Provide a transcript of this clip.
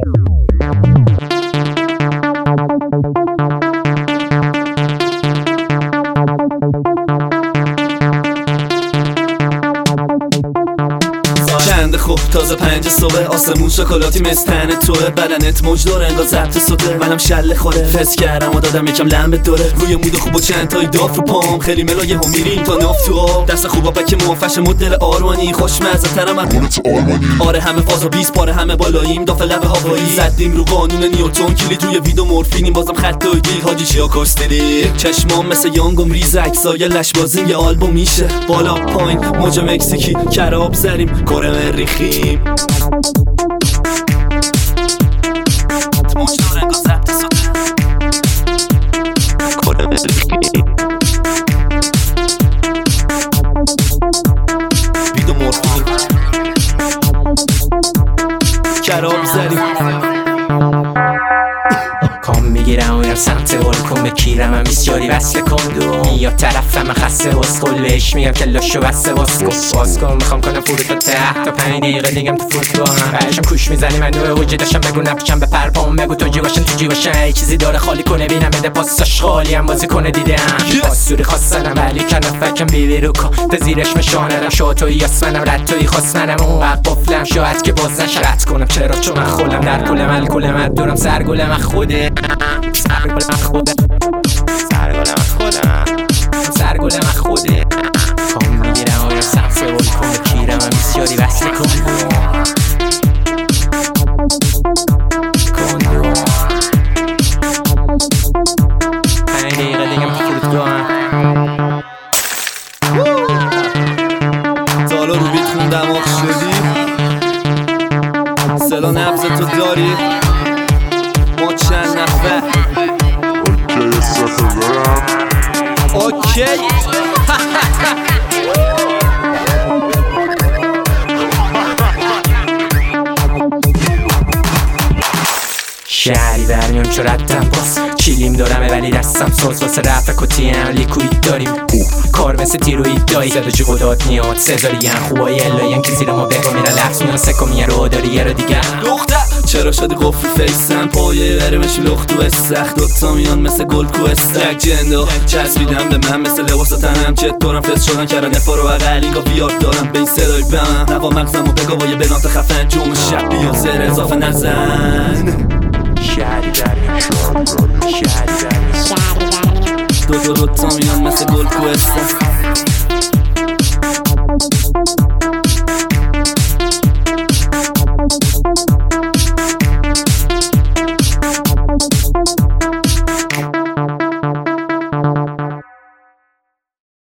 چند خوب تازه 5 صبح، آسمون شکلاتی مستن توه، بدنت موجدار انگار ضبط سوته، منم شله خوره فس کردم و دادم یکم لمبه دوره، روی مود خوب و چند تای داف رو پام، خیلی ملایم و میریم تا ناف تو آب، دست خوبا بک موفش مدل آرمانی، خوشمزه ترم آره همه فاز و 20 پاره همه بالاییم، داف لب هوایی زدیم رو قانون نیوتن، کلید روی ویدو مورفینیم، بازم خط و گیل حاجی چیا کستری، چشمام مثل یانگم ریز عکسای لشبازیم، یه آلبوم میشه بالا پایین موج مکزیکی، کراب زریم کره مریخیم، موجدار انگار ضبط سوته، کره مریخیم، ویدو مورفین کراب زریم، کام میگیرم اونم سمت بالکن بکیرم هم بیسیاری وصل کندو میاد طرفم خسته اسکل بهش میگم که لاشو بسته باز کن میخوام کنم فرود تا 10 تا 5 دقیقه دیگم تو فرودگاهم بعدشم کوش میزنی من نوع وجه داشتم بگو نپیچم به پرپام بگو تو جیباشن تو جیباشن یه چیزی داره خالی کنه بینم بده پاساش خالی هم بازی کنه دیدم پاسوری خواستنم ولی کنفکم بیبی رو کن تا زیرش مشانرم شاتوی یاسمنم رد خواستنم اون وقت قفلم شاید که باز نشه رد کنم چرا چون من خولم در کل من کل من دورم سرگل من خوده سرگل من خوده سرگل من خوده کام میگیرم آیا سمسه بول کن کیرم هم بسیاری وصل کندو 5 دقیقه دیگم تو فرودگاهم تا حالا رو بیت خون دماغ شدی صدا نبض تو داری ما چند نفر اوکی شهری برمیام چو ردم باز چیلیم دارمه ولی دستم ساز واسه رفع کتیم لیکوید داریم کار مثل تیروید دایی زد و جی قدات میاد سزاری هم خوبایی الایی هم که زیر ما بگو میرن لفظ میان سکو میان رو داری یه رو دیگه دختر چرا شدی قفل فیسم پایه برمش لخت و استخ دوتا میان مثل گل کو استک جندو چسبیدم به من مثل لباس تنم چطورم فس شدن کردن افا رو اقلی گا بیاد دارم به این صدای بم نوا مغزم و بگا با یه بنات خفن جوم شب بیا زر اضافه نزن شهری برمیام شهری برمیام دوتا میان مثل گل کو استخ